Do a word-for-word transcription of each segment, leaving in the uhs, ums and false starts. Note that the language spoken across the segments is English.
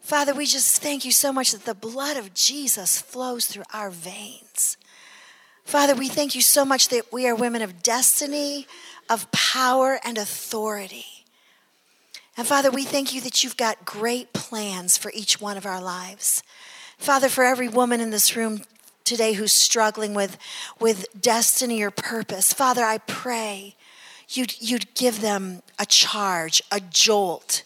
Father, we just thank you so much that the blood of Jesus flows through our veins. Father, we thank you so much that we are women of destiny, of power, and authority. And Father, we thank you that you've got great plans for each one of our lives. Father, for every woman in this room today who's struggling with, with destiny or purpose, Father, I pray you'd, you'd give them a charge, a jolt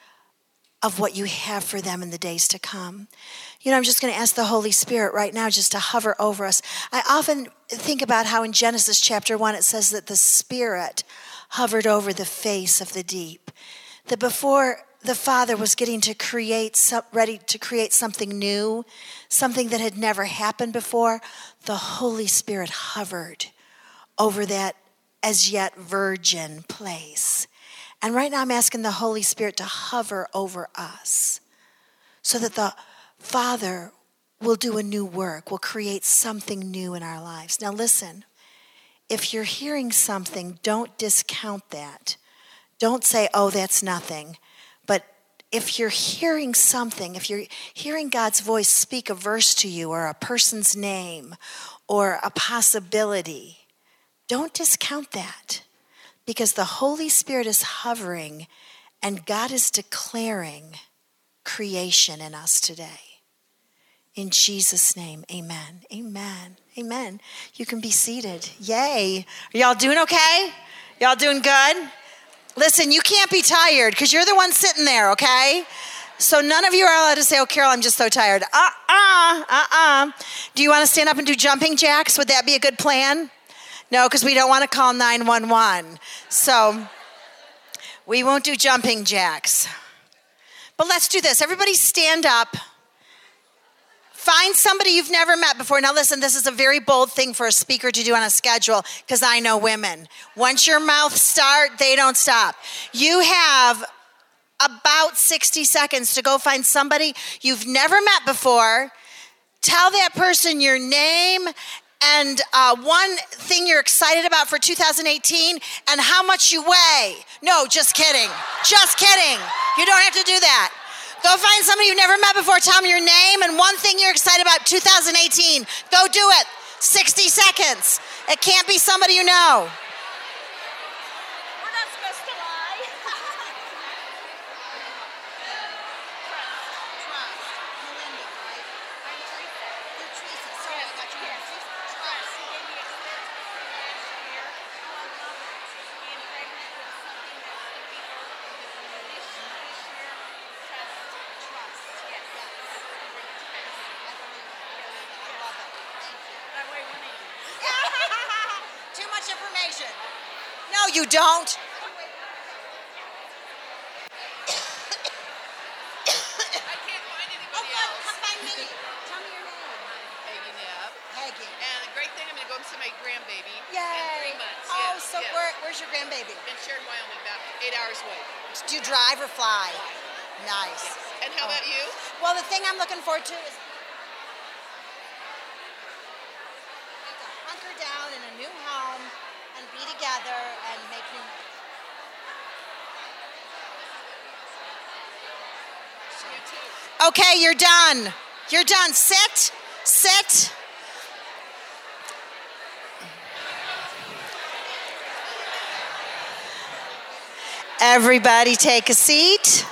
of what you have for them in the days to come. You know, I'm just going to ask the Holy Spirit right now just to hover over us. I often think about how in Genesis chapter one, it says that the Spirit hovered over the face of the deep. That before the Father was getting to create, some, ready to create something new, something that had never happened before, the Holy Spirit hovered over that as yet virgin place. And right now I'm asking the Holy Spirit to hover over us so that the Father will do a new work, will create something new in our lives. Now listen, if you're hearing something, don't discount that. Don't say, oh, that's nothing. But if you're hearing something, if you're hearing God's voice speak a verse to you or a person's name or a possibility, don't discount that. Because the Holy Spirit is hovering and God is declaring creation in us today. In Jesus' name, amen. Amen. Amen. You can be seated. Yay. Are y'all doing okay? Y'all doing good? Listen, you can't be tired because you're the one sitting there, okay? So none of you are allowed to say, oh, Carol, I'm just so tired. Uh-uh, uh-uh. Do you want to stand up and do jumping jacks? Would that be a good plan? No, because we don't want to call nine one one. So we won't do jumping jacks. But let's do this. Everybody stand up. Find somebody you've never met before. Now listen, this is a very bold thing for a speaker to do on a schedule because I know women. Once your mouth start, they don't stop. You have about sixty seconds to go find somebody you've never met before. Tell that person your name and uh, one thing you're excited about for two thousand eighteen and how much you weigh. No, just kidding. Just kidding. You don't have to do that. Go find somebody you've never met before. Tell them your name and one thing you're excited about two thousand eighteen. Go do it. sixty seconds. It can't be somebody you know. We're not supposed to lie. Too much information. No, you don't. I can't find anybody Oh, good. else. Come find me. Tell me your name. Peggy Knapp. Peggy. And the great thing, I'm going to go see my grandbaby Yay. in three months. Oh, yes, so yes. where, where's your grandbaby? In Sheridan, Wyoming, about eight hours away. Do you drive or fly? Nice. Yes. And how about you? Well, the thing I'm looking forward to is to hunker down in a new home and be together and make new. You too. Okay, you're done. You're done. Sit. Sit. Everybody take a seat.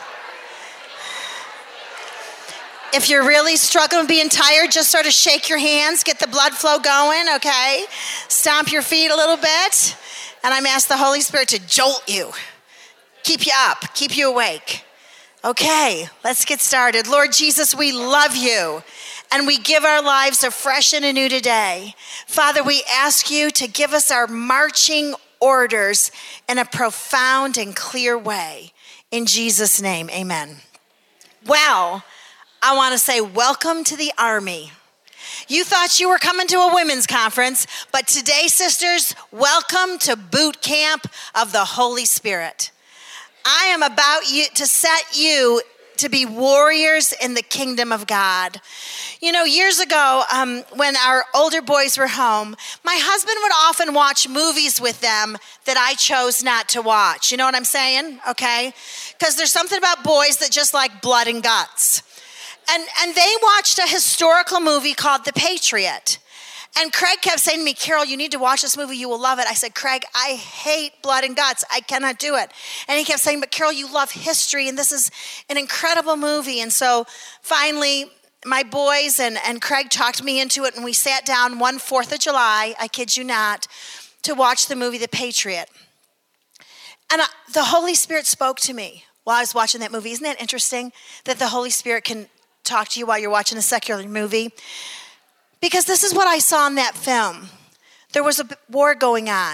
If you're really struggling with being tired, just sort of shake your hands, get the blood flow going, okay? Stomp your feet a little bit. And I'm asking the Holy Spirit to jolt you, keep you up, keep you awake. Okay, let's get started. Lord Jesus, we love you and we give our lives afresh and anew today. Father, we ask you to give us our marching orders in a profound and clear way. In Jesus' name, amen. Well, I want to say welcome to the Army. You thought you were coming to a women's conference, but today, sisters, welcome to boot camp of the Holy Spirit. I am about you to set you to be warriors in the kingdom of God. You know, years ago, um, when our older boys were home, my husband would often watch movies with them that I chose not to watch. You know what I'm saying? Okay? Because there's something about boys that just like blood and guts. And, and they watched a historical movie called The Patriot. And Craig kept saying to me, Carol, you need to watch this movie. You will love it. I said, Craig, I hate blood and guts. I cannot do it. And he kept saying, but Carol, you love history, and this is an incredible movie. And so finally, my boys and, and Craig talked me into it, and we sat down one fourth of July, I kid you not, to watch the movie The Patriot. And I, the Holy Spirit spoke to me while I was watching that movie. Isn't that interesting that the Holy Spirit can talk to you while you're watching a secular movie? Because this is what I saw in that film. There was a war going on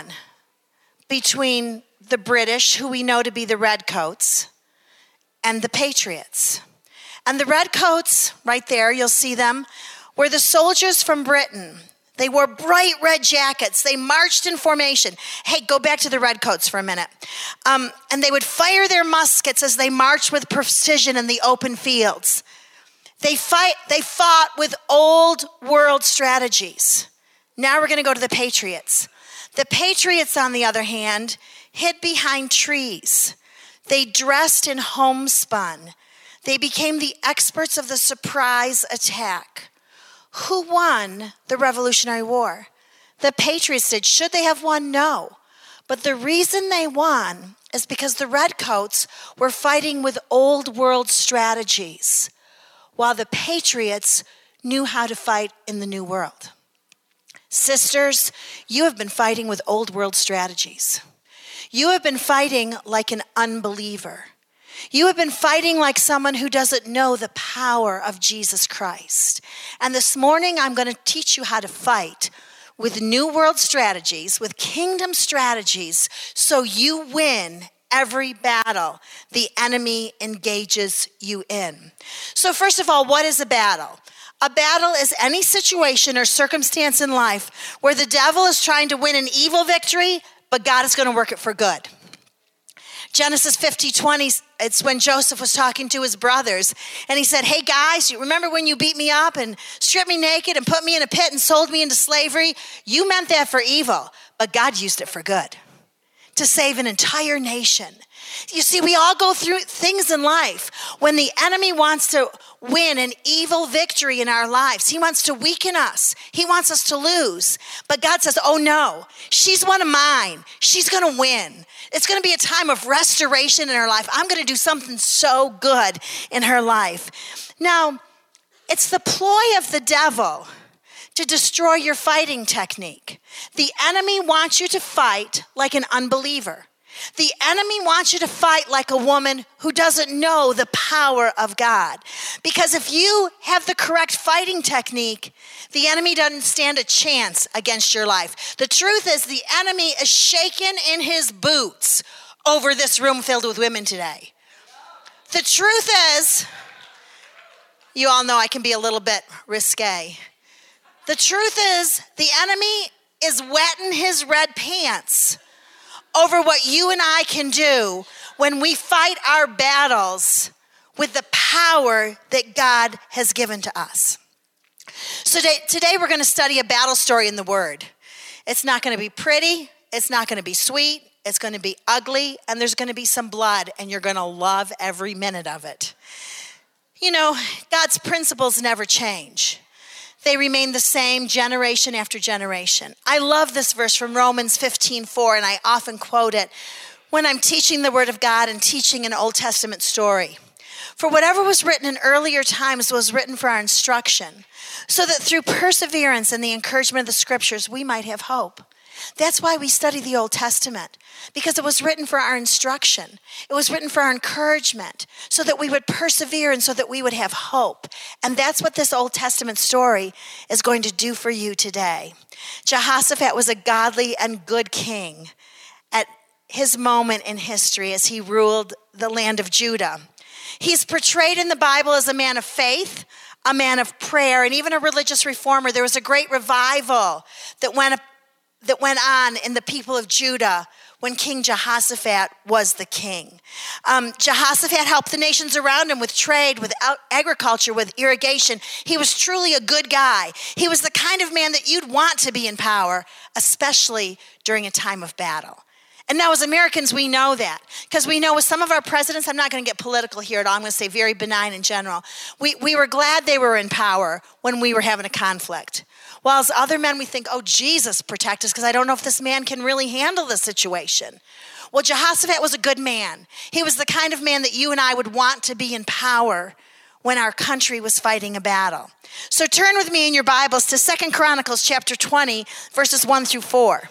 between the British, who we know to be the Redcoats, and the Patriots. And the Redcoats, right there, you'll see them, were the soldiers from Britain. They wore bright red jackets. They marched in formation. Hey, go back to the Redcoats for a minute. Um, and they would fire their muskets as they marched with precision in the open fields. They fight. They fought with old world strategies. Now we're going to go to the Patriots. The Patriots, on the other hand, hid behind trees. They dressed in homespun. They became the experts of the surprise attack. Who won the Revolutionary War? The Patriots did. Should they have won? No. But the reason they won is because the Redcoats were fighting with old world strategies, while the Patriots knew how to fight in the new world. Sisters, you have been fighting with old world strategies. You have been fighting like an unbeliever. You have been fighting like someone who doesn't know the power of Jesus Christ. And this morning, I'm going to teach you how to fight with new world strategies, with kingdom strategies, so you win every battle the enemy engages you in. So first of all, what is a battle? A battle is any situation or circumstance in life where the devil is trying to win an evil victory, but God is going to work it for good. Genesis fifty twenty, it's when Joseph was talking to his brothers, and he said, hey guys, you remember when you beat me up and stripped me naked and put me in a pit and sold me into slavery? You meant that for evil, but God used it for good, to save an entire nation. You see, we all go through things in life when the enemy wants to win an evil victory in our lives. He wants to weaken us. He wants us to lose. But God says, oh no, she's one of mine. She's going to win. It's going to be a time of restoration in her life. I'm going to do something so good in her life. Now, it's the ploy of the devil to destroy your fighting technique. The enemy wants you to fight like an unbeliever. The enemy wants you to fight like a woman who doesn't know the power of God. Because if you have the correct fighting technique, the enemy doesn't stand a chance against your life. The truth is, the enemy is shaken in his boots over this room filled with women today. The truth is, you all know I can be a little bit risque. The truth is, the enemy is wetting his red pants over what you and I can do when we fight our battles with the power that God has given to us. So today, today we're going to study a battle story in the Word. It's not going to be pretty. It's not going to be sweet. It's going to be ugly, and there's going to be some blood, and you're going to love every minute of it. You know, God's principles never change. They remain the same generation after generation. I love this verse from Romans fifteen four, and I often quote it when I'm teaching the Word of God and teaching an Old Testament story. For whatever was written in earlier times was written for our instruction, so that through perseverance and the encouragement of the Scriptures, we might have hope. That's why we study the Old Testament, because it was written for our instruction. It was written for our encouragement, so that we would persevere and so that we would have hope. And that's what this Old Testament story is going to do for you today. Jehoshaphat was a godly and good king at his moment in history as he ruled the land of Judah. He's portrayed in the Bible as a man of faith, a man of prayer, and even a religious reformer. There was a great revival that went that went on in the people of Judah when King Jehoshaphat was the king. Um, Jehoshaphat helped the nations around him with trade, with agriculture, with irrigation. He was truly a good guy. He was the kind of man that you'd want to be in power, especially during a time of battle. And now as Americans, we know that. Because we know with some of our presidents, I'm not going to get political here at all, I'm going to say very benign in general. We, we were glad they were in power when we were having a conflict. While as other men, we think, oh, Jesus, protect us, because I don't know if this man can really handle the situation. Well, Jehoshaphat was a good man. He was the kind of man that you and I would want to be in power when our country was fighting a battle. So turn with me in your Bibles to Second Chronicles chapter twenty, verses one through four.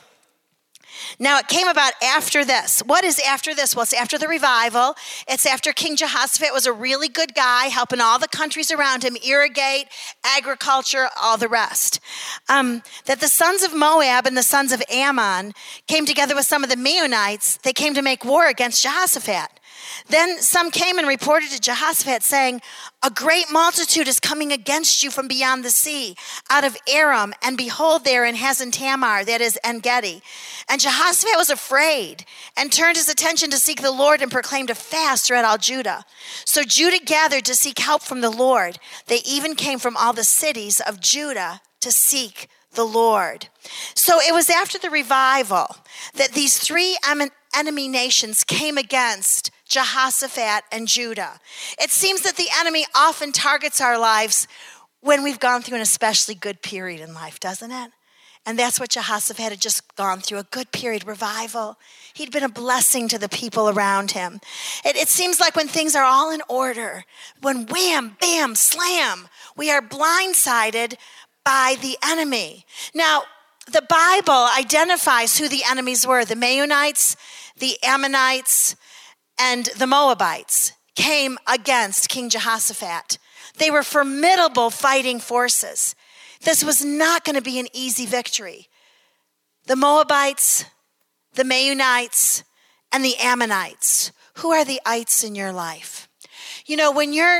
Now, it came about after this. What is after this? Well, it's after the revival. It's after King Jehoshaphat was a really good guy, helping all the countries around him irrigate, agriculture, all the rest. Um, that the sons of Moab and the sons of Ammon came together with some of the Meunites. They came to make war against Jehoshaphat. Then some came and reported to Jehoshaphat, saying, a great multitude is coming against you from beyond the sea, out of Aram, and behold, they are in Hazan Tamar, that is En-gedi. And Jehoshaphat was afraid and turned his attention to seek the Lord and proclaimed a fast throughout all Judah. So Judah gathered to seek help from the Lord. They even came from all the cities of Judah to seek the Lord. So it was after the revival that these three enemy nations came against Jehoshaphat and Judah. It seems that the enemy often targets our lives when we've gone through an especially good period in life, doesn't it? And that's what Jehoshaphat had just gone through, a good period, revival. He'd been a blessing to the people around him. It, it seems like when things are all in order, when wham, bam, slam, we are blindsided by the enemy. Now, the Bible identifies who the enemies were. The Meunites, the Ammonites, and the Moabites came against King Jehoshaphat. They were formidable fighting forces. This was not going to be an easy victory. The Moabites, the Meunites, and the Ammonites. Who are the ites in your life? You know, when you're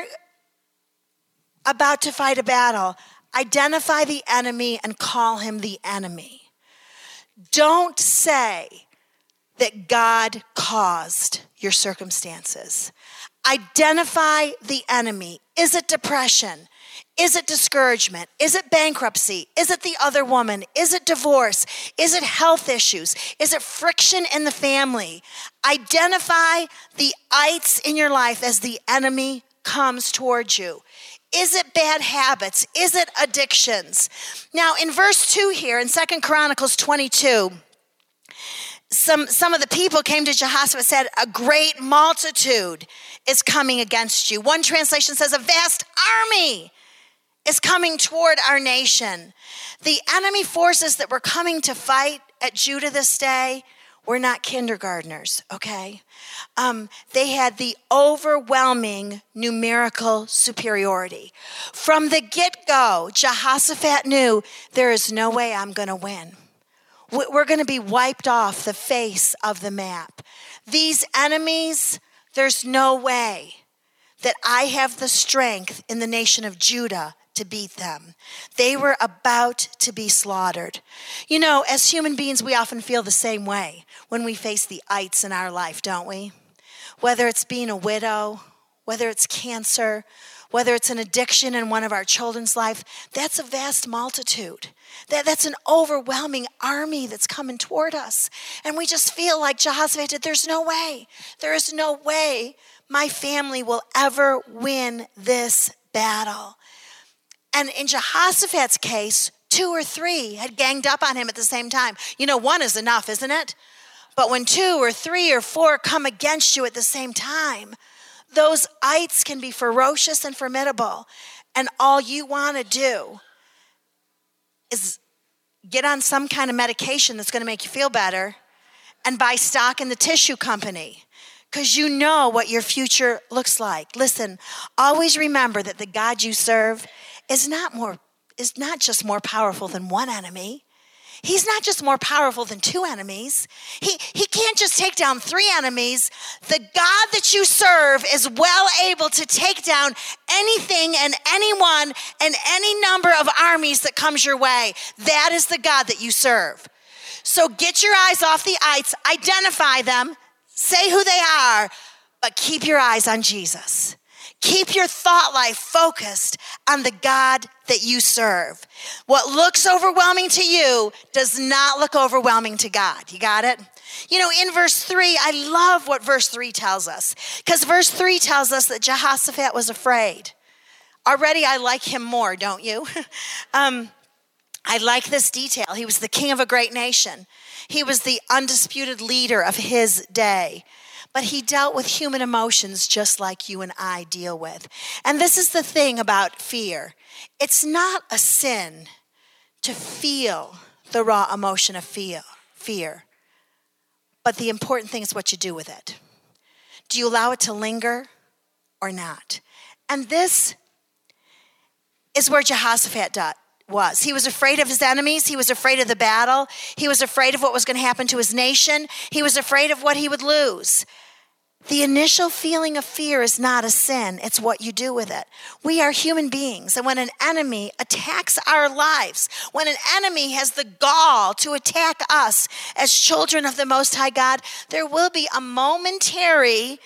about to fight a battle, identify the enemy and call him the enemy. Don't say that God caused your circumstances. Identify the enemy. Is it depression? Is it discouragement? Is it bankruptcy? Is it the other woman? Is it divorce? Is it health issues? Is it friction in the family? Identify the ites in your life as the enemy comes towards you. Is it bad habits? Is it addictions? Now, in verse two here, in Second Chronicles twenty-two, Some, some of the people came to Jehoshaphat and said, a great multitude is coming against you. One translation says, a vast army is coming toward our nation. The enemy forces that were coming to fight at Judah this day were not kindergartners, okay? Um, they had the overwhelming numerical superiority. From the get-go, Jehoshaphat knew there is no way I'm going to win. We're going to be wiped off the face of the map. These enemies, there's no way that I have the strength in the nation of Judah to beat them. They were about to be slaughtered. You know, as human beings, we often feel the same way when we face the ites in our life, don't we? Whether it's being a widow, whether it's cancer, whether it's an addiction in one of our children's life, that's a vast multitude. That, that's an overwhelming army that's coming toward us. And we just feel like Jehoshaphat did, there's no way. There is no way my family will ever win this battle. And in Jehoshaphat's case, two or three had ganged up on him at the same time. You know, one is enough, isn't it? But when two or three or four come against you at the same time, those ites can be ferocious and formidable. And all you want to do is get on some kind of medication that's going to make you feel better and buy stock in the tissue company because you know what your future looks like. Listen, always remember that the God you serve is not more is not just more powerful than one enemy. He's not just more powerful than two enemies. He, he can't just take down three enemies. The God that you serve is well able to take down anything and anyone and any number of armies that comes your way. That is the God that you serve. So get your eyes off the ites, identify them, say who they are, but keep your eyes on Jesus. Keep your thought life focused on the God that you serve. What looks overwhelming to you does not look overwhelming to God. You got it? You know, in verse three, I love what verse three tells us. Because verse three tells us that Jehoshaphat was afraid. Already I like him more, don't you? um, I like this detail. He was the king of a great nation. He was the undisputed leader of his day. But he dealt with human emotions just like you and I deal with. And this is the thing about fear. It's not a sin to feel the raw emotion of fear. fear. But the important thing is what you do with it. Do you allow it to linger or not? And this is where Jehoshaphat was. He was afraid of his enemies. He was afraid of the battle. He was afraid of what was going to happen to his nation. He was afraid of what he would lose. The initial feeling of fear is not a sin. It's what you do with it. We are human beings. And when an enemy attacks our lives, when an enemy has the gall to attack us as children of the Most High God, there will be a momentary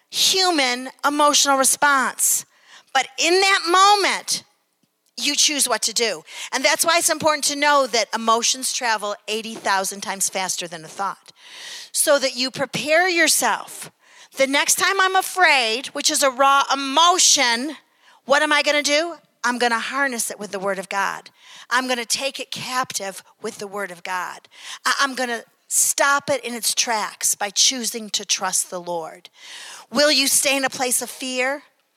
human emotional response. But in that moment, you choose what to do. And that's why it's important to know that emotions travel eighty thousand times faster than a thought. So that you prepare yourself. The next time I'm afraid, which is a raw emotion, what am I going to do? I'm going to harness it with the Word of God. I'm going to take it captive with the Word of God. I'm going to stop it in its tracks by choosing to trust the Lord. Will you stay in a place of fear,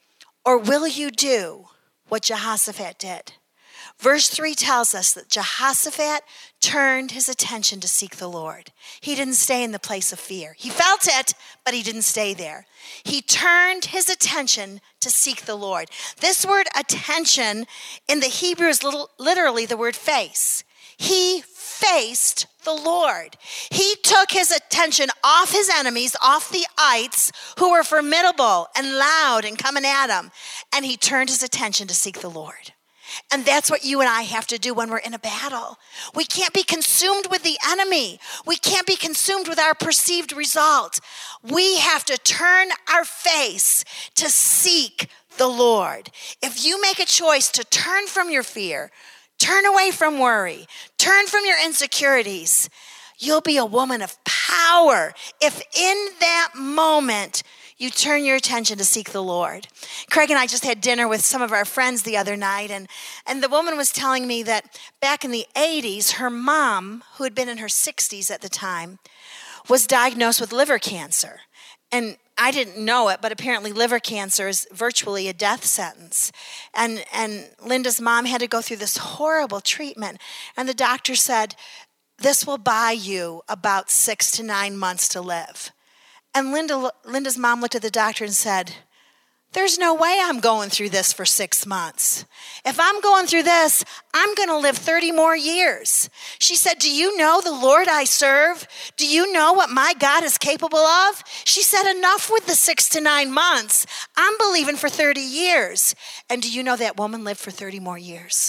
or will you do what Jehoshaphat did? Verse three tells us that Jehoshaphat turned his attention to seek the Lord. He didn't stay in the place of fear. He felt it, but he didn't stay there. He turned his attention to seek the Lord. This word attention in the Hebrew is literally the word face. He faced the Lord. He took his attention off his enemies, off the ites who were formidable and loud and coming at him, and he turned his attention to seek the Lord. And that's what you and I have to do when we're in a battle. We can't be consumed with the enemy. We can't be consumed with our perceived result. We have to turn our face to seek the Lord. If you make a choice to turn from your fear, turn away from worry, turn from your insecurities, you'll be a woman of power if in that moment you turn your attention to seek the Lord. Craig and I just had dinner with some of our friends the other night, and, and the woman was telling me that back in the eighties, her mom, who had been in her sixties at the time, was diagnosed with liver cancer. And I didn't know it, but apparently liver cancer is virtually a death sentence. And, and Linda's mom had to go through this horrible treatment. And the doctor said, this will buy you about six to nine months to live. And Linda, Linda's mom looked at the doctor and said, there's no way I'm going through this for six months. If I'm going through this, I'm going to live thirty more years. She said, do you know the Lord I serve? Do you know what my God is capable of? She said, enough with the six to nine months. I'm believing for thirty years. And do you know that woman lived for thirty more years?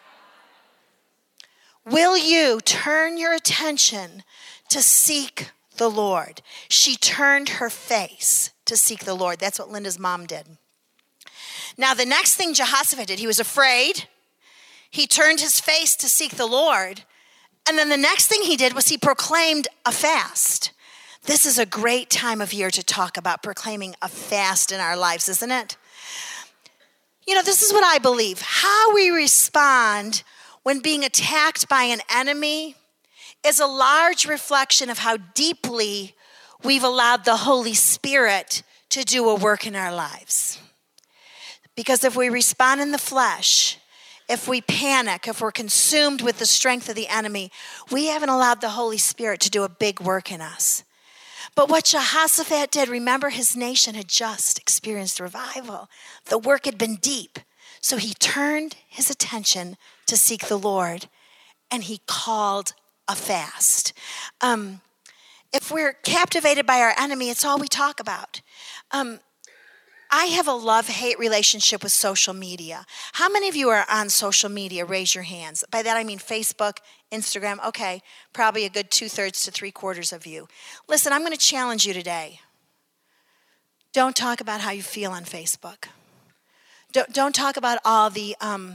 Will you turn your attention to seek the Lord? She turned her face to seek the Lord. That's what Linda's mom did. Now, the next thing Jehoshaphat did, he was afraid. He turned his face to seek the Lord. And then the next thing he did was he proclaimed a fast. This is a great time of year to talk about proclaiming a fast in our lives, isn't it? You know, this is what I believe. How we respond when being attacked by an enemy is a large reflection of how deeply we've allowed the Holy Spirit to do a work in our lives. Because if we respond in the flesh, if we panic, if we're consumed with the strength of the enemy, we haven't allowed the Holy Spirit to do a big work in us. But what Jehoshaphat did, remember his nation had just experienced revival. The work had been deep. So he turned his attention to seek the Lord, and he called a fast. Um, if we're captivated by our enemy, it's all we talk about. Um, I have a love-hate relationship with social media. How many of you are on social media? Raise your hands. By that I mean Facebook, Instagram. Okay, probably a good two-thirds to three-quarters of you. Listen, I'm going to challenge you today. Don't talk about how you feel on Facebook. Don't, don't talk about all the um,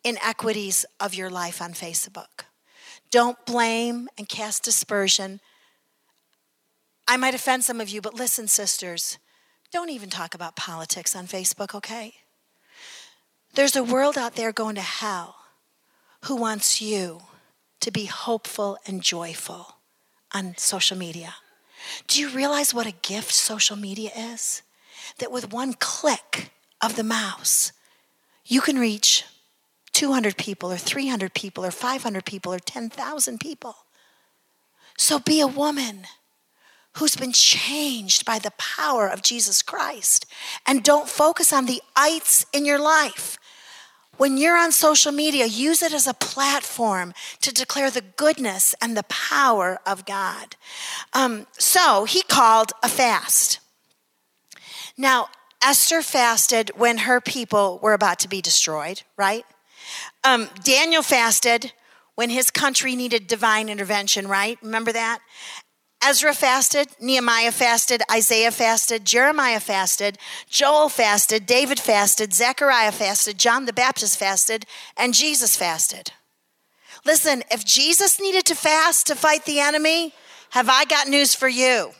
inequities of your life on Facebook. Don't blame and cast dispersion I might offend some of you, but listen, sisters, don't even talk about politics on Facebook, okay? There's a world out there going to hell who wants you to be hopeful and joyful on social media. Do you realize what a gift social media is? That with one click of the mouse, you can reach two hundred people or three hundred people or five hundred people or ten thousand people. So be a woman who's been changed by the power of Jesus Christ. And don't focus on the ites in your life. When you're on social media, use it as a platform to declare the goodness and the power of God. Um, so he called a fast. Now, Esther fasted when her people were about to be destroyed, right? Um, Daniel fasted when his country needed divine intervention, right? Remember that? Ezra fasted, Nehemiah fasted, Isaiah fasted, Jeremiah fasted, Joel fasted, David fasted, Zechariah fasted, John the Baptist fasted, and Jesus fasted. Listen, if Jesus needed to fast to fight the enemy, have I got news for you.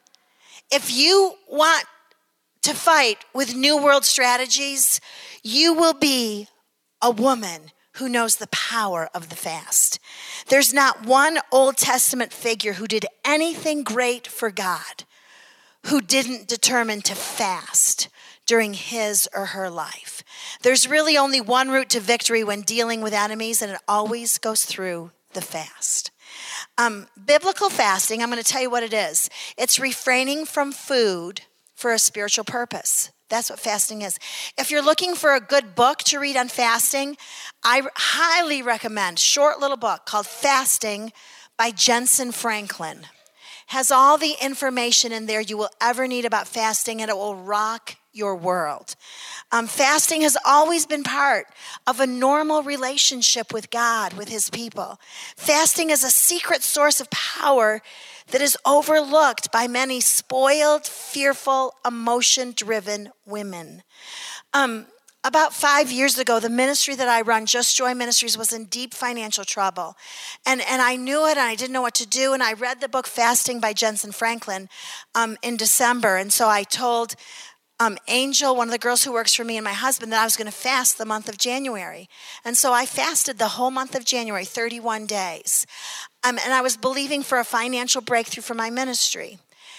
If you want to fight with New World strategies, you will be a woman who knows the power of the fast. There's not one Old Testament figure who did anything great for God who didn't determine to fast during his or her life. There's really only one route to victory when dealing with enemies, and it always goes through the fast. Um, biblical fasting, I'm going to tell you what it is. It's refraining from food for a spiritual purpose. That's what fasting is. If you're looking for a good book to read on fasting, I highly recommend a short little book called Fasting by Jensen Franklin. Has all the information in there you will ever need about fasting, and it will rock your world. Um, fasting has always been part of a normal relationship with God, with his people. Fasting is a secret source of power that is overlooked by many spoiled, fearful, emotion-driven women. Um, about five years ago, the ministry that I run, Just Joy Ministries, was in deep financial trouble. And, and I knew it, and I didn't know what to do, and I read the book Fasting by Jensen Franklin um, in December. And so I told um, Angel, one of the girls who works for me, and my husband, that I was going to fast the month of January. And so I fasted the whole month of January, thirty-one days. Um, and I was believing for a financial breakthrough for my ministry.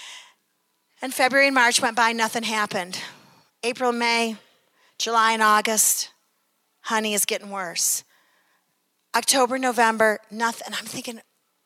And February and March went by, nothing happened. April, May, July, and August, honey, is getting worse. October, November, nothing. And I'm thinking,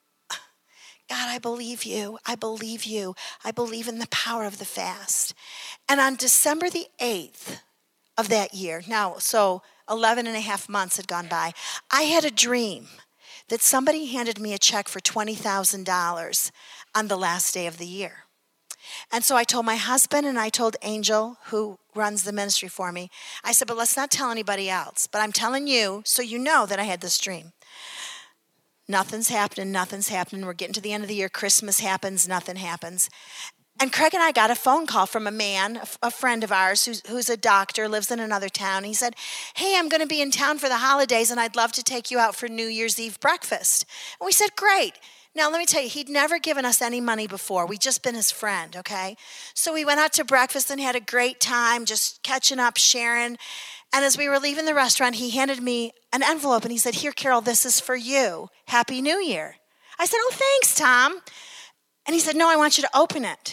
God, I believe you. I believe you. I believe in the power of the fast. And on December the eighth of that year, now, so eleven and a half months had gone by, I had a dream that somebody handed me a check for twenty thousand dollars on the last day of the year. And so I told my husband and I told Angel, who runs the ministry for me, I said, but let's not tell anybody else. But I'm telling you so you know that I had this dream. Nothing's happening, nothing's happening. We're getting to the end of the year. Christmas happens, nothing happens. And Craig and I got a phone call from a man, a friend of ours, who's, who's a doctor, lives in another town. He said, hey, I'm going to be in town for the holidays, and I'd love to take you out for New Year's Eve breakfast. And we said, great. Now, let me tell you, he'd never given us any money before. We'd just been his friend, okay? So we went out to breakfast and had a great time, just catching up, sharing. And as we were leaving the restaurant, he handed me an envelope, and he said, here, Carol, this is for you. Happy New Year. I said, oh, thanks, Tom. And he said, no, I want you to open it.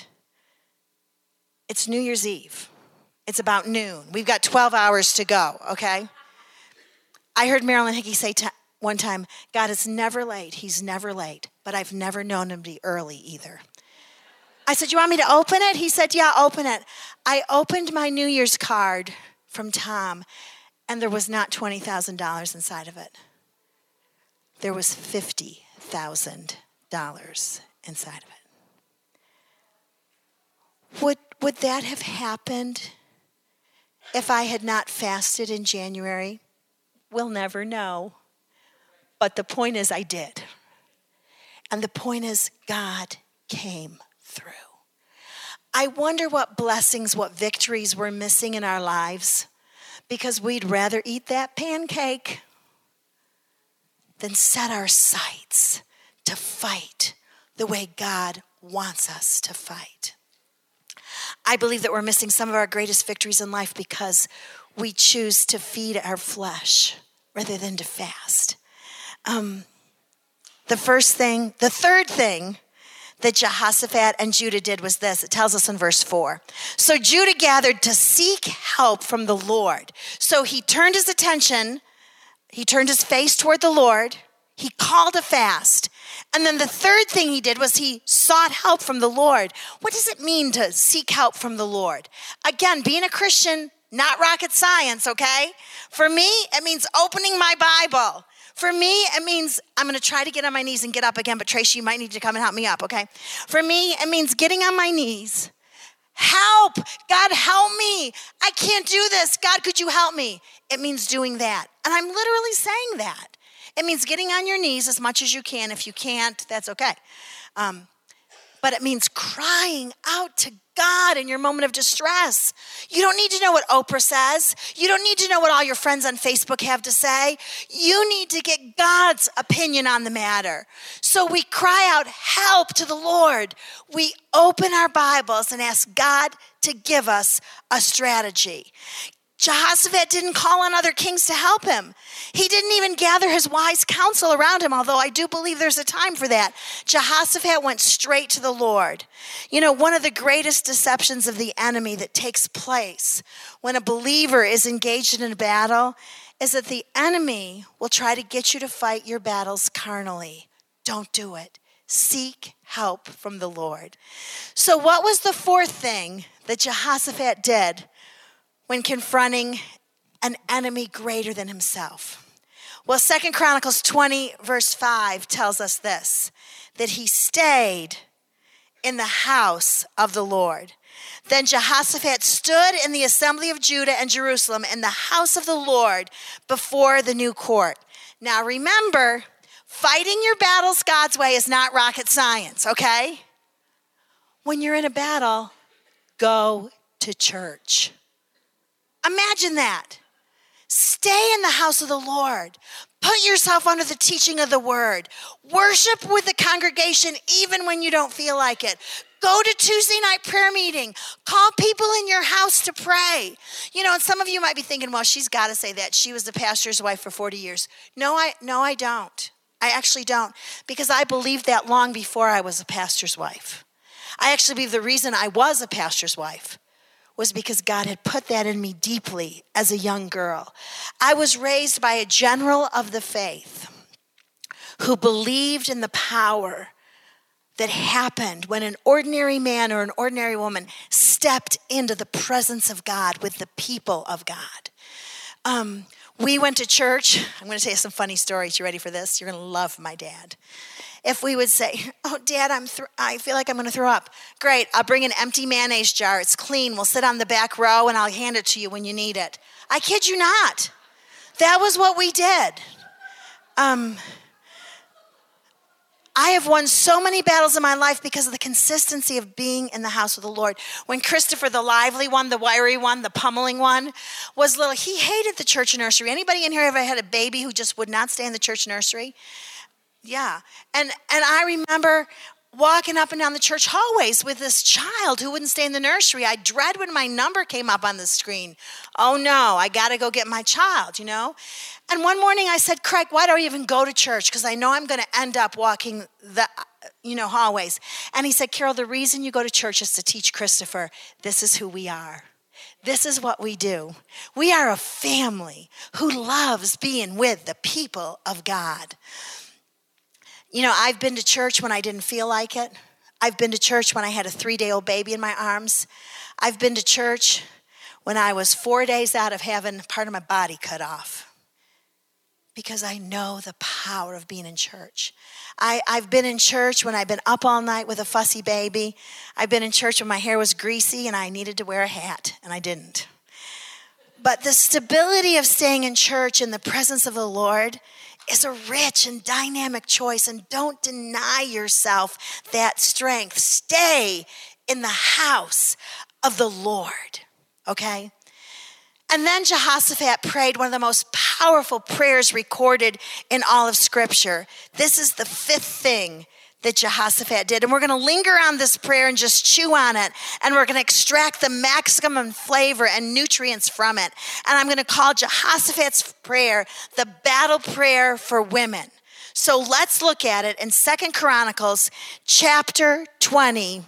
It's New Year's Eve. It's about noon. We've got twelve hours to go, okay? I heard Marilyn Hickey say t- one time, God is never late. He's never late. But I've never known him to be early either. I said, you want me to open it? He said, yeah, open it. I opened my New Year's card from Tom, and there was not twenty thousand dollars inside of it. There was fifty thousand dollars inside of it. Would, would that have happened if I had not fasted in January? We'll never know. But the point is, I did. And the point is, God came through. I wonder what blessings, what victories we're missing in our lives because we'd rather eat that pancake than set our sights to fight the way God wants us to fight. I believe that we're missing some of our greatest victories in life because we choose to feed our flesh rather than to fast. Um, the first thing, the third thing that Jehoshaphat and Judah did was this. It tells us in verse four. So Judah gathered to seek help from the Lord. So he turned his attention, he turned his face toward the Lord. He called a fast. And then the third thing he did was he sought help from the Lord. What does it mean to seek help from the Lord? Again, being a Christian, not rocket science, okay? For me, it means opening my Bible. For me, it means I'm going to try to get on my knees and get up again, but Tracy, you might need to come and help me up, okay? For me, it means getting on my knees. Help! God, help me. I can't do this. God, could you help me? It means doing that. And I'm literally saying that. It means getting on your knees as much as you can. If you can't, that's okay. Um, but it means crying out to God in your moment of distress. You don't need to know what Oprah says. You don't need to know what all your friends on Facebook have to say. You need to get God's opinion on the matter. So we cry out help to the Lord. We open our Bibles and ask God to give us a strategy. Jehoshaphat didn't call on other kings to help him. He didn't even gather his wise counsel around him, although I do believe there's a time for that. Jehoshaphat went straight to the Lord. You know, one of the greatest deceptions of the enemy that takes place when a believer is engaged in a battle is that the enemy will try to get you to fight your battles carnally. Don't do it. Seek help from the Lord. So what was the fourth thing that Jehoshaphat did when confronting an enemy greater than himself? Well, Second Chronicles twenty, verse five tells us this, that he stayed in the house of the Lord. Then Jehoshaphat stood in the assembly of Judah and Jerusalem in the house of the Lord before the new court. Now remember, fighting your battles God's way is not rocket science, okay? When you're in a battle, go to church. Imagine that. Stay in the house of the Lord. Put yourself under the teaching of the word. Worship with the congregation even when you don't feel like it. Go to Tuesday night prayer meeting. Call people in your house to pray. You know, and some of you might be thinking, well, she's got to say that. She was the pastor's wife for forty years. No, I no, I don't. I actually don't. Because I believed that long before I was a pastor's wife. I actually believe the reason I was a pastor's wife was because God had put that in me deeply as a young girl. I was raised by a general of the faith who believed in the power that happened when an ordinary man or an ordinary woman stepped into the presence of God with the people of God. Um, we went to church. I'm going to tell you some funny stories. You ready for this? You're going to love my dad. If we would say, oh, Dad, I'm th- I feel like I'm going to throw up. Great, I'll bring an empty mayonnaise jar. It's clean. We'll sit on the back row, and I'll hand it to you when you need it. I kid you not. That was what we did. Um, I have won so many battles in my life because of the consistency of being in the house of the Lord. When Christopher, the lively one, the wiry one, the pummeling one, was little, he hated the church nursery. Anybody in here ever had a baby who just would not stay in the church nursery? Yeah, and and I remember walking up and down the church hallways with this child who wouldn't stay in the nursery. I dread when my number came up on the screen. Oh no, I got to go get my child, you know? And one morning I said, Craig, why do I even go to church? Because I know I'm going to end up walking the, you know, hallways. And he said, Carol, the reason you go to church is to teach Christopher, this is who we are. This is what we do. We are a family who loves being with the people of God. You know, I've been to church when I didn't feel like it. I've been to church when I had a three-day-old baby in my arms. I've been to church when I was four days out of having part of my body cut off. Because I know the power of being in church. I, I've been in church when I've been up all night with a fussy baby. I've been in church when my hair was greasy and I needed to wear a hat, and I didn't. But the stability of staying in church in the presence of the Lord is a rich and dynamic choice, and don't deny yourself that strength. Stay in the house of the Lord, okay? And then Jehoshaphat prayed one of the most powerful prayers recorded in all of Scripture. This is the fifth thing that Jehoshaphat did. And we're going to linger on this prayer and just chew on it. And we're going to extract the maximum flavor and nutrients from it. And I'm going to call Jehoshaphat's prayer the battle prayer for women. So let's look at it in Second Chronicles chapter twenty,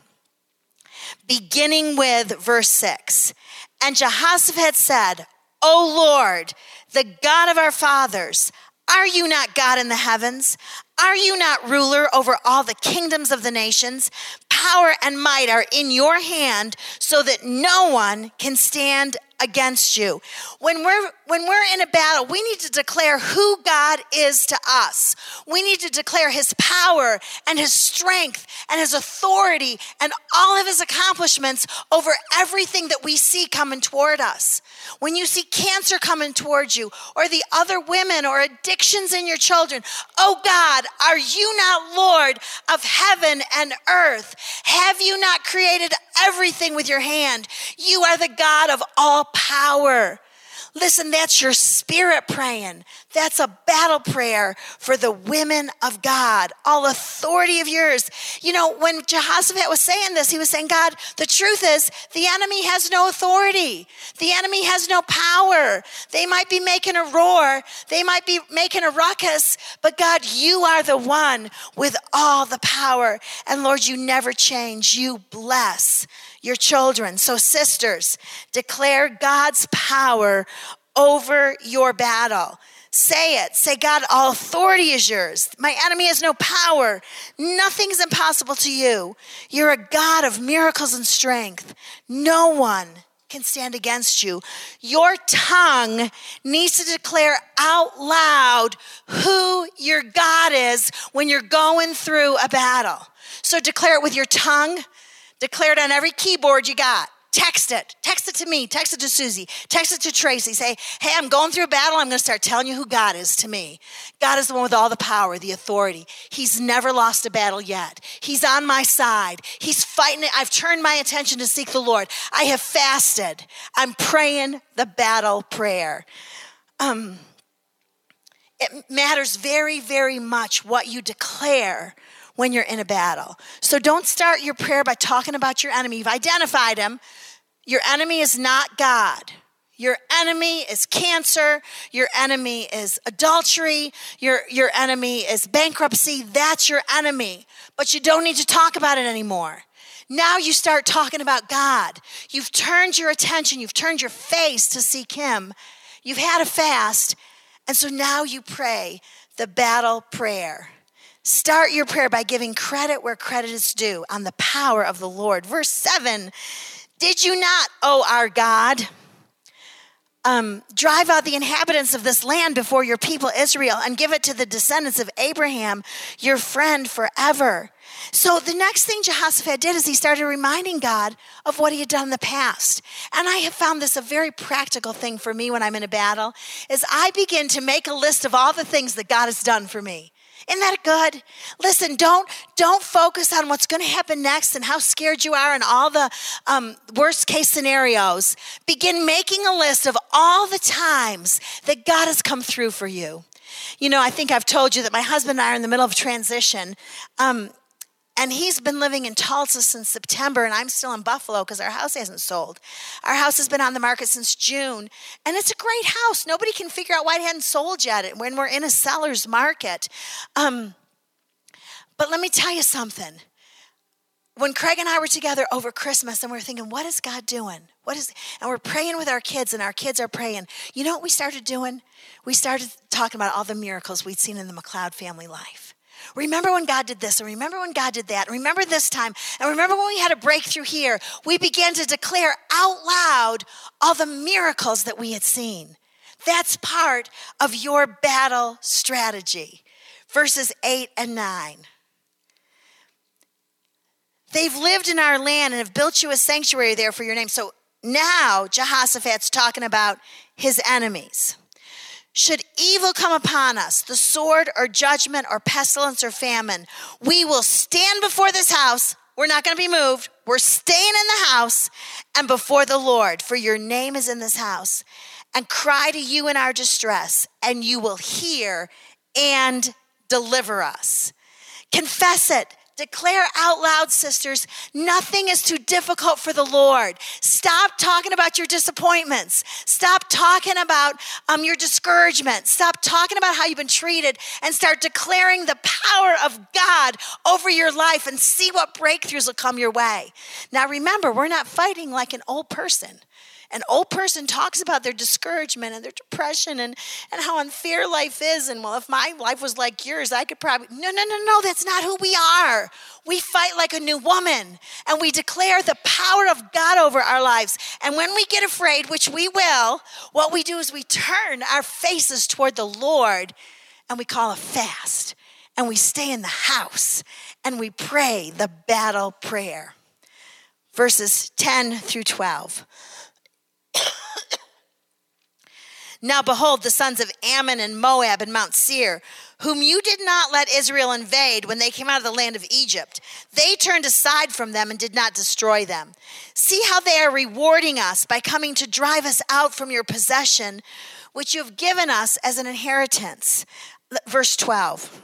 beginning with verse six. And Jehoshaphat said, O Lord, the God of our fathers, are you not God in the heavens? Are you not ruler over all the kingdoms of the nations? Power and might are in your hand so that no one can stand against you. When we're when we're in a battle, we need to declare who God is to us. We need to declare his power and his strength and his authority and all of his accomplishments over everything that we see coming toward us. When you see cancer coming towards you, or the other women, or addictions in your children, oh God, are you not Lord of heaven and earth? Have you not created everything with your hand? You are the God of all power. Listen, that's your spirit praying. That's a battle prayer for the women of God. All authority of yours. You know, when Jehoshaphat was saying this, he was saying, God, the truth is the enemy has no authority. The enemy has no power. They might be making a roar. They might be making a ruckus. But God, you are the one with all the power. And Lord, you never change. You bless your children. So sisters, declare God's power over your battle. Say it. Say, God, all authority is yours. My enemy has no power. Nothing's impossible to you. You're a God of miracles and strength. No one can stand against you. Your tongue needs to declare out loud who your God is when you're going through a battle. So declare it with your tongue. Declare it on every keyboard you got. Text it. Text it to me. Text it to Susie. Text it to Tracy. Say, hey, I'm going through a battle. I'm going to start telling you who God is to me. God is the one with all the power, the authority. He's never lost a battle yet. He's on my side. He's fighting it. I've turned my attention to seek the Lord. I have fasted. I'm praying the battle prayer. Um, it matters very, very much what you declare when you're in a battle. So don't start your prayer by talking about your enemy. You've identified him. Your enemy is not God. Your enemy is cancer. Your enemy is adultery. Your, your enemy is bankruptcy. That's your enemy. But you don't need to talk about it anymore. Now you start talking about God. You've turned your attention. You've turned your face to seek him. You've had a fast. And so now you pray the battle prayer. Start your prayer by giving credit where credit is due on the power of the Lord. Verse seven, did you not, O our God, um, drive out the inhabitants of this land before your people Israel and give it to the descendants of Abraham, your friend forever? So the next thing Jehoshaphat did is he started reminding God of what he had done in the past. And I have found this a very practical thing for me when I'm in a battle, is I begin to make a list of all the things that God has done for me. Isn't that good? Listen, don't don't focus on what's going to happen next and how scared you are and all the um, worst case scenarios. Begin making a list of all the times that God has come through for you. You know, I think I've told you that my husband and I are in the middle of transition. Um, And he's been living in Tulsa since September, and I'm still in Buffalo because our house hasn't sold. Our house has been on the market since June, and it's a great house. Nobody can figure out why it hadn't sold yet when we're in a seller's market. Um, but let me tell you something. When Craig and I were together over Christmas, and we were thinking, what is God doing? What is? And we're praying with our kids, and our kids are praying. You know what we started doing? We started talking about all the miracles we'd seen in the McLeod family life. Remember when God did this, and remember when God did that, and remember this time, and remember when we had a breakthrough here. We began to declare out loud all the miracles that we had seen. That's part of your battle strategy. Verses eight and nine. They've lived in our land and have built you a sanctuary there for your name. So now Jehoshaphat's talking about his enemies. Should evil come upon us, the sword or judgment or pestilence or famine, we will stand before this house. We're not going to be moved. We're staying in the house and before the Lord, for your name is in this house, and cry to you in our distress, and you will hear and deliver us. Confess it. Declare out loud, sisters, nothing is too difficult for the Lord. Stop talking about your disappointments. Stop talking about um, your discouragement. Stop talking about how you've been treated and start declaring the power of God over your life and see what breakthroughs will come your way. Now remember, we're not fighting like an old person. An old person talks about their discouragement and their depression and, and how unfair life is. And well, if my life was like yours, I could probably, no, no, no, no, that's not who we are. We fight like a new woman and we declare the power of God over our lives. And when we get afraid, which we will, what we do is we turn our faces toward the Lord and we call a fast and we stay in the house and we pray the battle prayer. Verses ten through twelve. Now behold, the sons of Ammon and Moab and Mount Seir, whom you did not let Israel invade when they came out of the land of Egypt, they turned aside from them and did not destroy them. See how they are rewarding us by coming to drive us out from your possession, which you have given us as an inheritance. Verse twelve.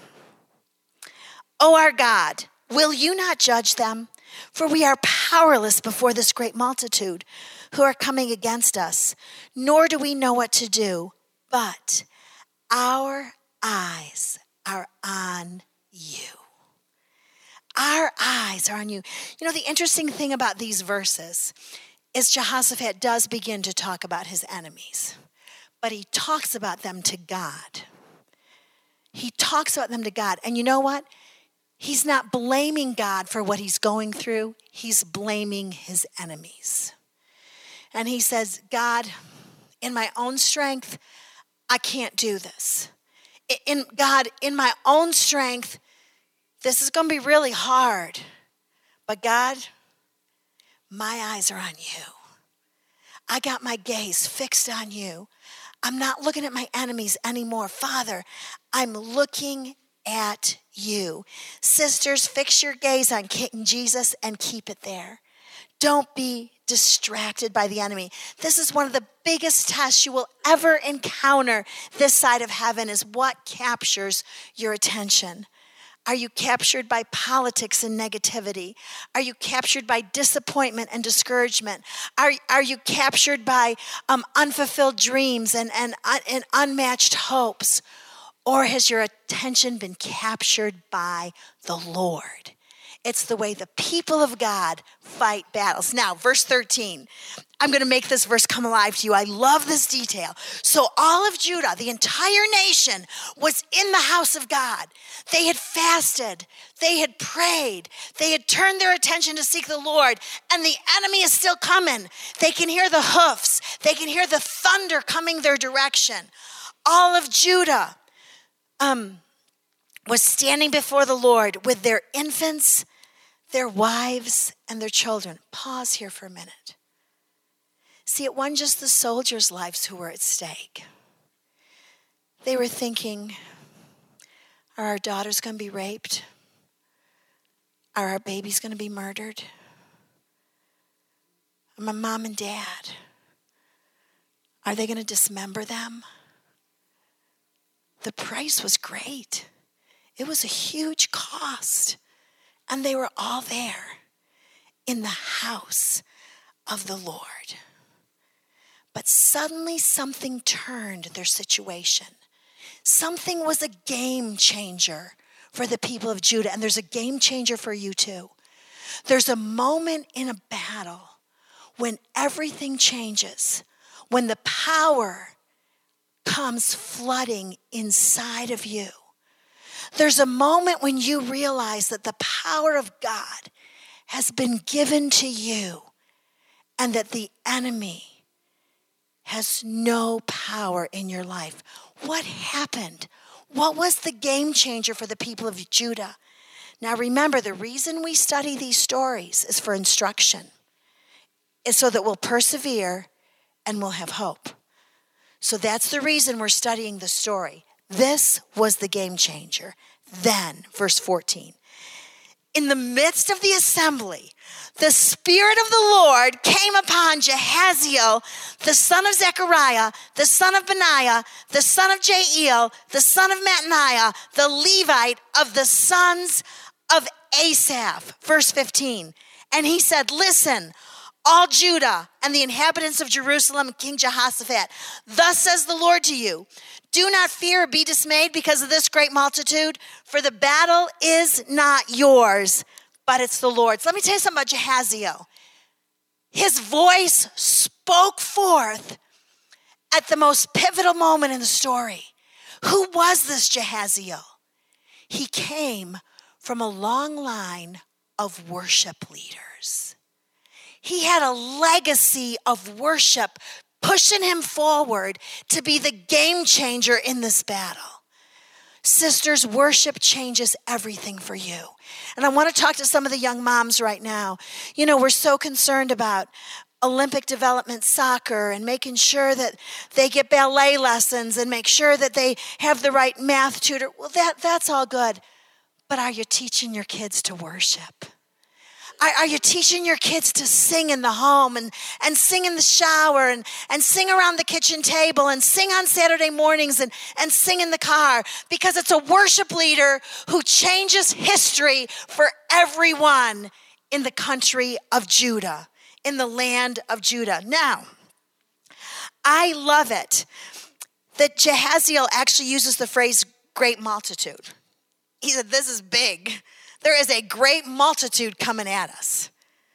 O our God, will you not judge them? For we are powerless before this great multitude who are coming against us, nor do we know what to do, but our eyes are on you. Our eyes are on you. You know, the interesting thing about these verses is Jehoshaphat does begin to talk about his enemies, but he talks about them to God. He talks about them to God. And you know what? He's not blaming God for what he's going through. He's blaming his enemies. And he says, God, in my own strength, I can't do this. In God, in my own strength, this is going to be really hard. But God, my eyes are on you. I got my gaze fixed on you. I'm not looking at my enemies anymore. Father, I'm looking at you. Sisters, fix your gaze on King Jesus and keep it there. Don't be distracted by the enemy. This is one of the biggest tests you will ever encounter this side of heaven, is what captures your attention. Are you captured by politics and negativity? Are you captured by disappointment and discouragement? Are, are you captured by um, unfulfilled dreams and, and, and unmatched hopes? Or has your attention been captured by the Lord? It's the way the people of God fight battles. Now, verse thirteen. I'm going to make this verse come alive to you. I love this detail. So all of Judah, the entire nation, was in the house of God. They had fasted. They had prayed. They had turned their attention to seek the Lord. And the enemy is still coming. They can hear the hoofs. They can hear the thunder coming their direction. All of Judah um, was standing before the Lord with their infants, their wives, and their children. Pause here for a minute. See, it wasn't just the soldiers' lives who were at stake. They were thinking, are our daughters going to be raped? Are our babies going to be murdered? My mom and dad, are they going to dismember them? The price was great. It was a huge cost. And they were all there in the house of the Lord. But suddenly something turned their situation. Something was a game changer for the people of Judah. And there's a game changer for you too. There's a moment in a battle when everything changes. When the power comes flooding inside of you. There's a moment when you realize that the power of God has been given to you and that the enemy has no power in your life. What happened? What was the game changer for the people of Judah? Now remember, the reason we study these stories is for instruction. It's so that we'll persevere and we'll have hope. So that's the reason we're studying the story. This was the game changer. Then, verse fourteen. In the midst of the assembly, the Spirit of the Lord came upon Jehaziel, the son of Zechariah, the son of Benaiah, the son of Jael, the son of Mattaniah, the Levite of the sons of Asaph, verse fifteen. And he said, listen, all Judah and the inhabitants of Jerusalem, King Jehoshaphat, thus says the Lord to you, do not fear or be dismayed because of this great multitude, for the battle is not yours, but it's the Lord's. Let me tell you something about Jehaziel. His voice spoke forth at the most pivotal moment in the story. Who was this Jehaziel? He came from a long line of worship leaders. He had a legacy of worship pushing him forward to be the game changer in this battle. Sisters, worship changes everything for you. And I want to talk to some of the young moms right now. You know, we're so concerned about Olympic development soccer and making sure that they get ballet lessons and make sure that they have the right math tutor. Well, that, that's all good. But are you teaching your kids to worship? Are, are you teaching your kids to sing in the home and, and sing in the shower and, and sing around the kitchen table and sing on Saturday mornings and, and sing in the car? Because it's a worship leader who changes history for everyone in the country of Judah, in the land of Judah. Now, I love it that Jehaziel actually uses the phrase great multitude. He said, this is big. There is a great multitude coming at us.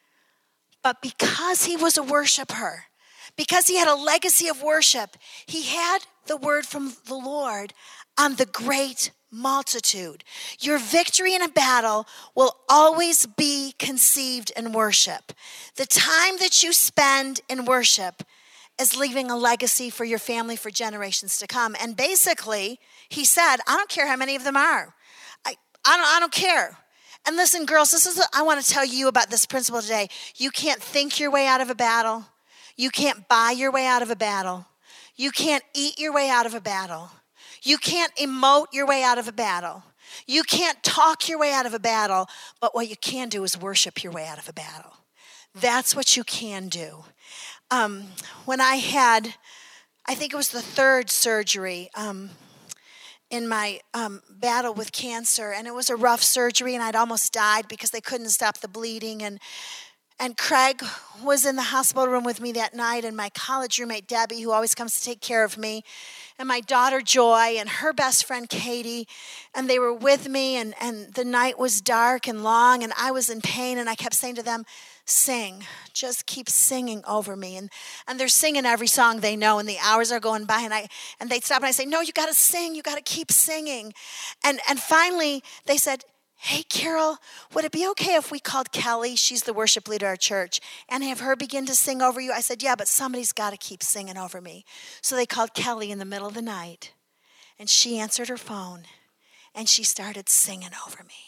But because he was a worshiper, because he had a legacy of worship, he had the word from the Lord on the great multitude. Your victory in a battle will always be conceived in worship. The time that you spend in worship is leaving a legacy for your family for generations to come. And basically, he said, I don't care how many of them are. I, I don't, I don't care. And listen, girls, this is what I want to tell you about this principle today. You can't think your way out of a battle. You can't buy your way out of a battle. You can't eat your way out of a battle. You can't emote your way out of a battle. You can't talk your way out of a battle. But what you can do is worship your way out of a battle. That's what you can do. Um, when I had, I think it was the third surgery, um, in my um, battle with cancer, and it was a rough surgery, and I'd almost died because they couldn't stop the bleeding, and and Craig was in the hospital room with me that night, and my college roommate, Debbie, who always comes to take care of me, and my daughter, Joy, and her best friend, Katie, and they were with me, and, and the night was dark and long, and I was in pain, and I kept saying to them, sing, just keep singing over me. And and they're singing every song they know, and the hours are going by, and I and they'd stop and I say, no, you got to sing, you got to keep singing. And and finally they said, hey, Carol, would it be okay if we called Kelly, she's the worship leader at our church, and have her begin to sing over you? I said, yeah, but somebody's got to keep singing over me. So they called Kelly in the middle of the night, and she answered her phone, and she started singing over me.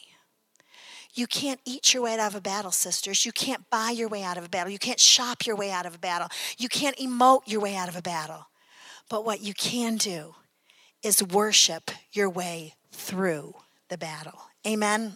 You can't eat your way out of a battle, sisters. You can't buy your way out of a battle. You can't shop your way out of a battle. You can't emote your way out of a battle. But what you can do is worship your way through the battle. Amen?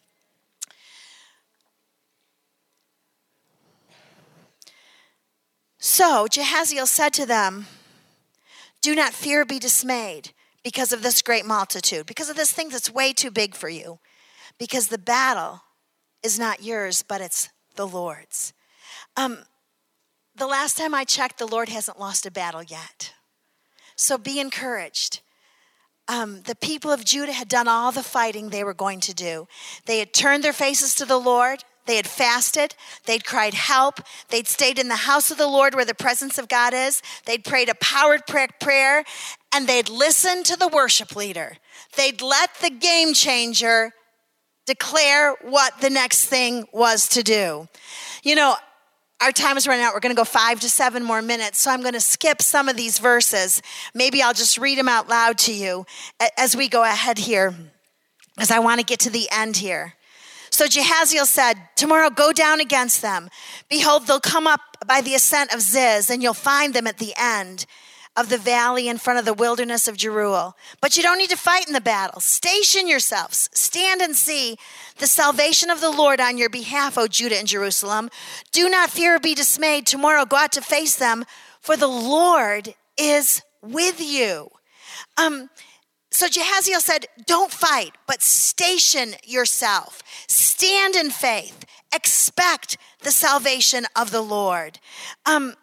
So Jehaziel said to them, do not fear, be dismayed because of this great multitude, because of this thing that's way too big for you. Because the battle is not yours, but it's the Lord's. Um, the last time I checked, the Lord hasn't lost a battle yet. So be encouraged. Um, the people of Judah had done all the fighting they were going to do. They had turned their faces to the Lord. They had fasted. They'd cried help. They'd stayed in the house of the Lord where the presence of God is. They'd prayed a powered prayer, and they'd listened to the worship leader. They'd let the game changer declare what the next thing was to do. You know, our time is running out. We're going to go five to seven more minutes, so I'm going to skip some of these verses. Maybe I'll just read them out loud to you as we go ahead here, because I want to get to the end here. So Jehaziel said, tomorrow go down against them. Behold, they'll come up by the ascent of Ziz, and you'll find them at the end of the valley in front of the wilderness of Jeruel. But you don't need to fight in the battle. Station yourselves. Stand and see the salvation of the Lord on your behalf, O Judah and Jerusalem. Do not fear or be dismayed. Tomorrow go out to face them, for the Lord is with you. Um, So Jehaziel said, don't fight, but station yourself. Stand in faith. Expect the salvation of the Lord. Um,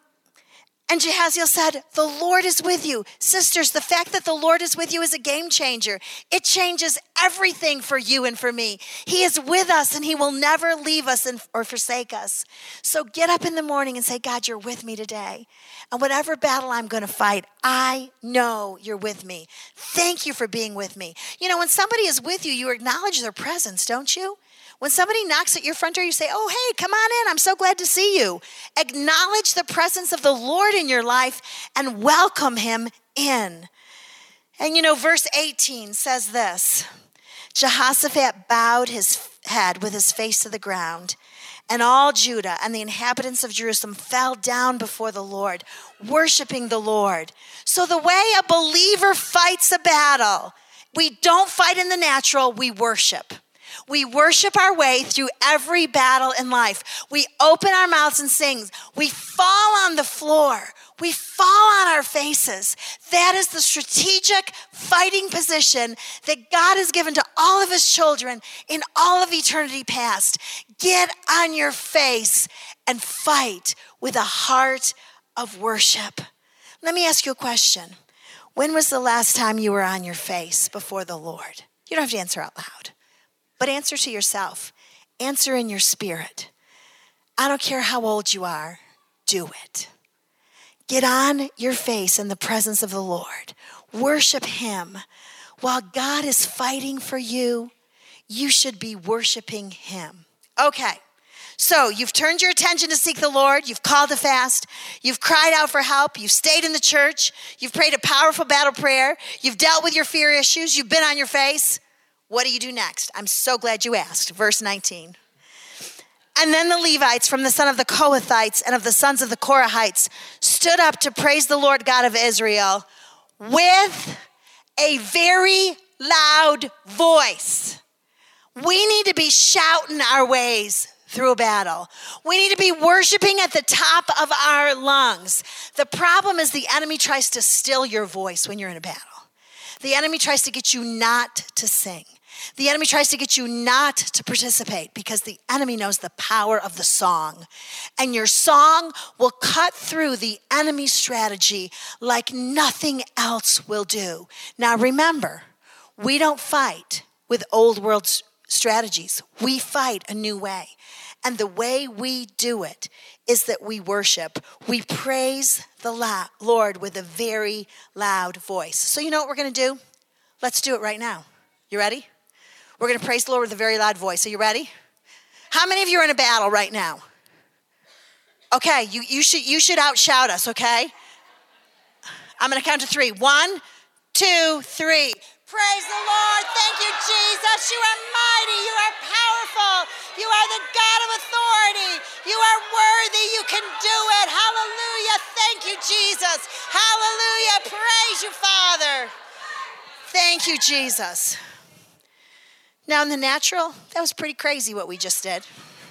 and Jehaziel said, the Lord is with you. Sisters, the fact that the Lord is with you is a game changer. It changes everything for you and for me. He is with us and he will never leave us and, or forsake us. So get up in the morning and say, God, you're with me today. And whatever battle I'm going to fight, I know you're with me. Thank you for being with me. You know, when somebody is with you, you acknowledge their presence, don't you? When somebody knocks at your front door, you say, oh, hey, come on in. I'm so glad to see you. Acknowledge the presence of the Lord in your life and welcome him in. And you know, verse eighteen says this, Jehoshaphat bowed his head with his face to the ground, and all Judah and the inhabitants of Jerusalem fell down before the Lord, worshiping the Lord. So the way a believer fights a battle, we don't fight in the natural, we worship. We worship our way through every battle in life. We open our mouths and sing. We fall on the floor. We fall on our faces. That is the strategic fighting position that God has given to all of his children in all of eternity past. Get on your face and fight with a heart of worship. Let me ask you a question. When was the last time you were on your face before the Lord? You don't have to answer out loud. But answer to yourself. Answer in your spirit. I don't care how old you are. Do it. Get on your face in the presence of the Lord. Worship him. While God is fighting for you, you should be worshiping him. Okay. So you've turned your attention to seek the Lord. You've called a fast. You've cried out for help. You've stayed in the church. You've prayed a powerful battle prayer. You've dealt with your fear issues. You've been on your face. What do you do next? I'm so glad you asked. Verse nineteen. And then the Levites from the son of the Kohathites and of the sons of the Korahites stood up to praise the Lord God of Israel with a very loud voice. We need to be shouting our ways through a battle. We need to be worshiping at the top of our lungs. The problem is the enemy tries to still your voice when you're in a battle. The enemy tries to get you not to sing. The enemy tries to get you not to participate because the enemy knows the power of the song. And your song will cut through the enemy's strategy like nothing else will do. Now remember, we don't fight with old world strategies. We fight a new way. And the way we do it is that we worship. We praise the Lord with a very loud voice. So you know what we're going to do? Let's do it right now. You ready? We're going to praise the Lord with a very loud voice. Are you ready? How many of you are in a battle right now? Okay, you, you should you should outshout us, okay? I'm going to count to three. One, two, three. Praise the Lord. Thank you, Jesus. You are mighty. You are powerful. You are the God of authority. You are worthy. You can do it. Hallelujah. Thank you, Jesus. Hallelujah. Praise you, Father. Thank you, Jesus. Now, in the natural, that was pretty crazy what we just did.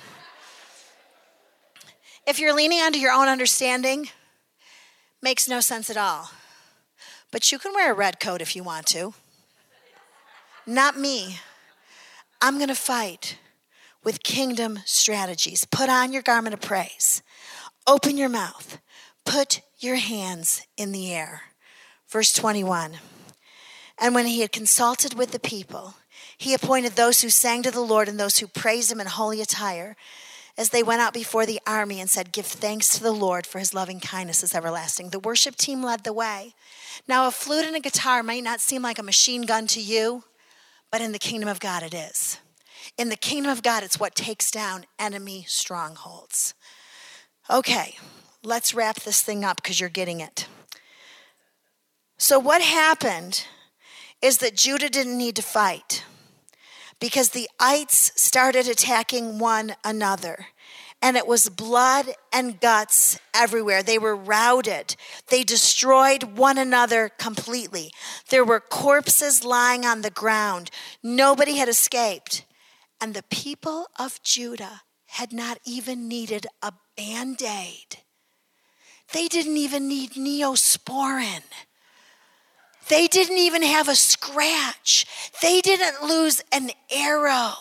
If you're leaning onto your own understanding, makes no sense at all. But you can wear a red coat if you want to. Not me. I'm going to fight with kingdom strategies. Put on your garment of praise. Open your mouth. Put your hands in the air. Verse twenty-one. And when he had consulted with the people, he appointed those who sang to the Lord and those who praised him in holy attire as they went out before the army and said, give thanks to the Lord for his loving kindness is everlasting. The worship team led the way. Now, a flute and a guitar might not seem like a machine gun to you, but in the kingdom of God, it is. In the kingdom of God, it's what takes down enemy strongholds. Okay, let's wrap this thing up because you're getting it. So what happened is that Judah didn't need to fight because the ites started attacking one another. And it was blood and guts everywhere. They were routed. They destroyed one another completely. There were corpses lying on the ground. Nobody had escaped. And the people of Judah had not even needed a Band-Aid. They didn't even need Neosporin. They didn't even have a scratch. They didn't lose an arrow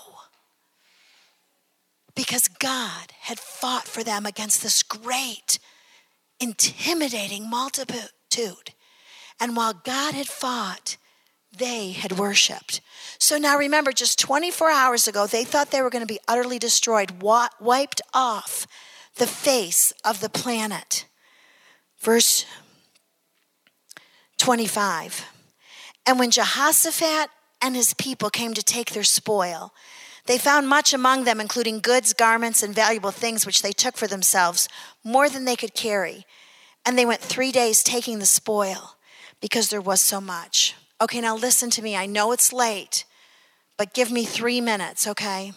because God had fought for them against this great, intimidating multitude. And while God had fought, they had worshiped. So now remember, just twenty-four hours ago, they thought they were going to be utterly destroyed, wiped off the face of the planet. Verse twenty-five. And when Jehoshaphat and his people came to take their spoil, they found much among them, including goods, garments, and valuable things, which they took for themselves, more than they could carry. And they went three days taking the spoil, because there was so much. Okay, now listen to me. I know it's late, but give me three minutes, okay?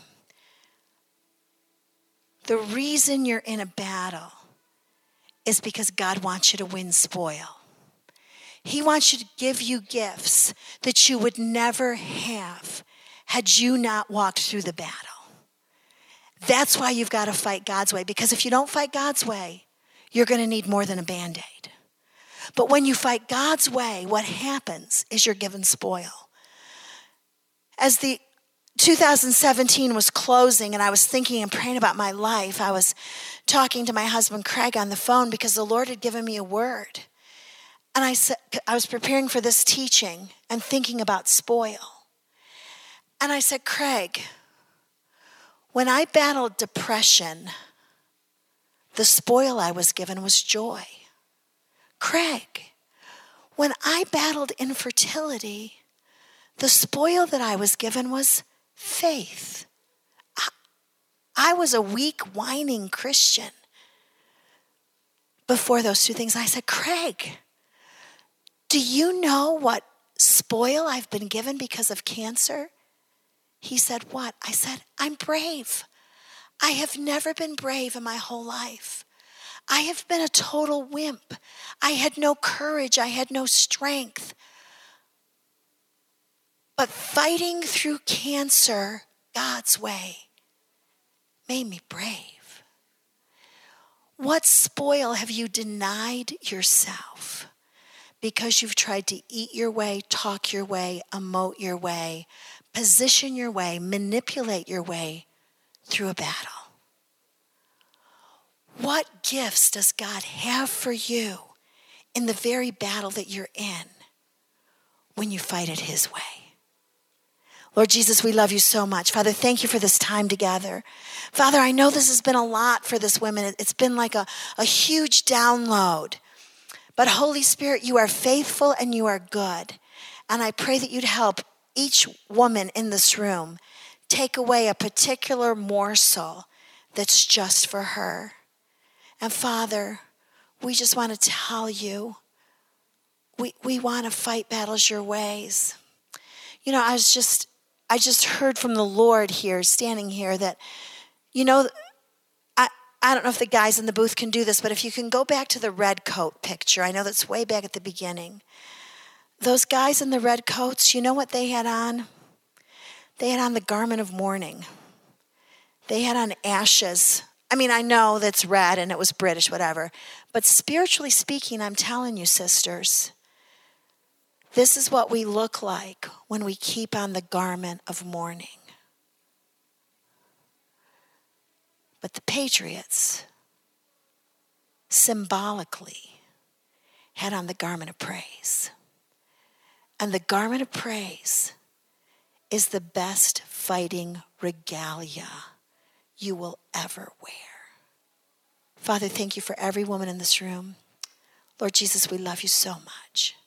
The reason you're in a battle is because God wants you to win spoil. He wants you to give you gifts that you would never have had you not walked through the battle. That's why you've got to fight God's way, because if you don't fight God's way, you're going to need more than a Band-Aid. But when you fight God's way, what happens is you're given spoil. As the two thousand seventeen was closing and I was thinking and praying about my life, I was talking to my husband Craig on the phone because the Lord had given me a word. And I said, I was preparing for this teaching and thinking about spoil. And I said, Craig, when I battled depression, the spoil I was given was joy. Craig, when I battled infertility, the spoil that I was given was faith. I, I was a weak, whining Christian before those two things. I said, Craig, do you know what spoil I've been given because of cancer? He said, what? I said, I'm brave. I have never been brave in my whole life. I have been a total wimp. I had no courage. I had no strength. But fighting through cancer God's way made me brave. What spoil have you denied yourself because you've tried to eat your way, talk your way, emote your way, position your way, manipulate your way through a battle? What gifts does God have for you in the very battle that you're in when you fight it his way? Lord Jesus, we love you so much. Father, thank you for this time together. Father, I know this has been a lot for this woman. It's been like a, a huge download. But Holy Spirit, you are faithful and you are good. And I pray that you'd help each woman in this room take away a particular morsel that's just for her. And Father, we just want to tell you, we, we want to fight battles your ways. You know, I was just, I just heard from the Lord here, standing here, that, you know, I, I don't know if the guys in the booth can do this, but if you can go back to the red coat picture, I know that's way back at the beginning. Those guys in the red coats, you know what they had on? They had on the garment of mourning. They had on ashes. I mean, I know that's red and it was British, whatever. But spiritually speaking, I'm telling you, sisters, this is what we look like when we keep on the garment of mourning. But the patriots symbolically had on the garment of praise. And the garment of praise is the best fighting regalia you will ever wear. Father, thank you for every woman in this room. Lord Jesus, we love you so much.